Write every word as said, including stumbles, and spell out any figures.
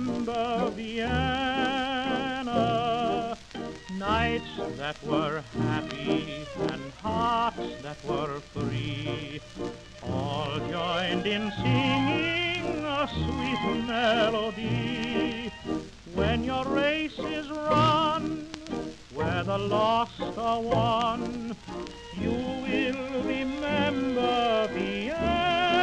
remember Vienna. Nights that were happy and hearts that were free, all joined in singing a sweet melody. When your race is run, where the lost are won, you will remember Vienna.